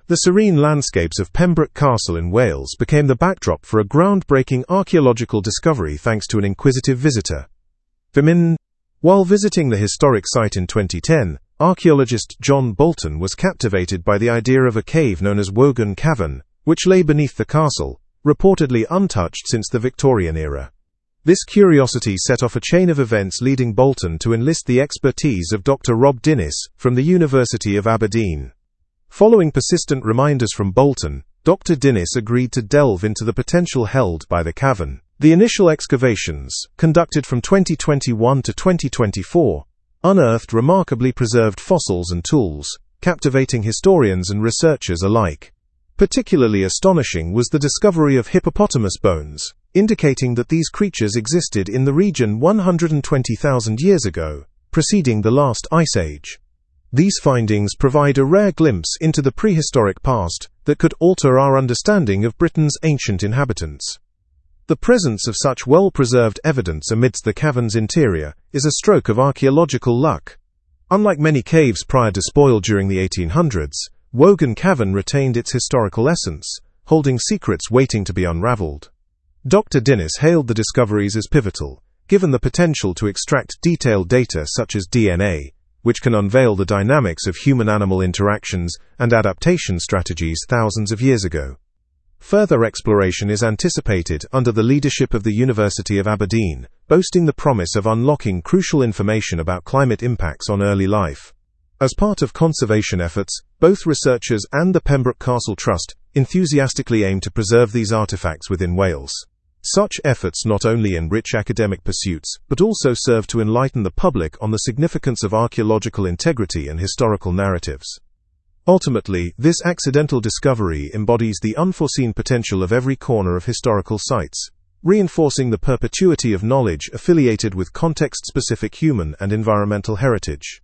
The serene landscapes of Pembroke Castle in Wales became the backdrop for a groundbreaking archaeological discovery thanks to an inquisitive visitor. While visiting the historic site in 2010, archaeologist John Bolton was captivated by the idea of a cave known as Wogan Cavern, which lay beneath the castle, reportedly untouched since the Victorian era. This curiosity set off a chain of events leading Bolton to enlist the expertise of Dr. Rob Dinnis from the University of Aberdeen. Following persistent reminders from Bolton, Dr. Dinnis agreed to delve into the potential held by the cavern. The initial excavations, conducted from 2021 to 2024, unearthed remarkably preserved fossils and tools, captivating historians and researchers alike. Particularly astonishing was the discovery of hippopotamus bones, indicating that these creatures existed in the region 120,000 years ago, preceding the last ice age. These findings provide a rare glimpse into the prehistoric past that could alter our understanding of Britain's ancient inhabitants. The presence of such well-preserved evidence amidst the cavern's interior is a stroke of archaeological luck. Unlike many caves prior to spoil during the 1800s, Wogan Cavern retained its historical essence, holding secrets waiting to be unraveled. Dr. Dinnis hailed the discoveries as pivotal, given the potential to extract detailed data such as DNA, which can unveil the dynamics of human-animal interactions and adaptation strategies thousands of years ago. Further exploration is anticipated under the leadership of the University of Aberdeen, boasting the promise of unlocking crucial information about climate impacts on early life. As part of conservation efforts, both researchers and the Pembroke Castle Trust enthusiastically aim to preserve these artifacts within Wales. Such efforts not only enrich academic pursuits, but also serve to enlighten the public on the significance of archaeological integrity and historical narratives. Ultimately, this accidental discovery embodies the unforeseen potential of every corner of historical sites, reinforcing the perpetuity of knowledge affiliated with context-specific human and environmental heritage.